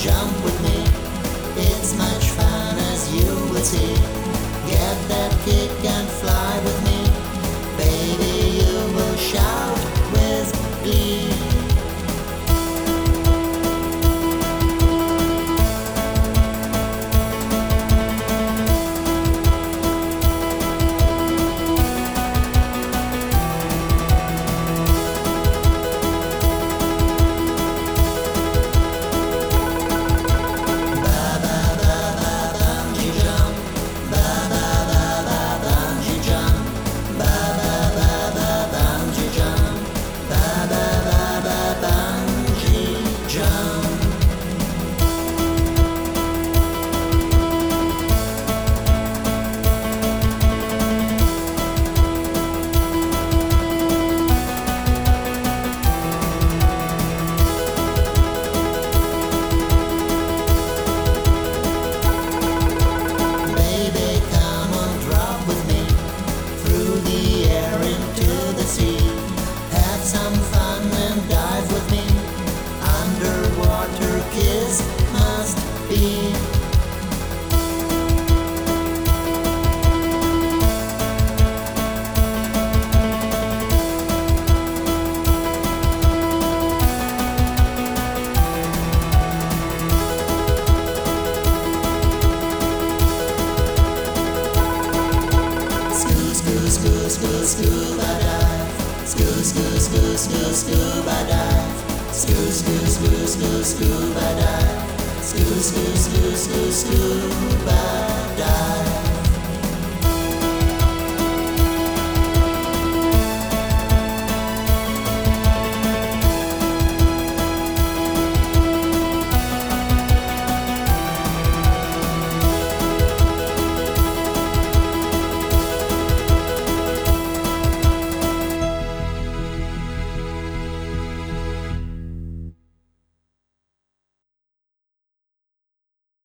jump with me. It's much fun as you will see. Get that kick and fly with me. Baby, you will shout with glee. Some fun and dive with me. Underwater kiss must be. Scuba dive. Scuba dive. Scuba dive. Scuba dive.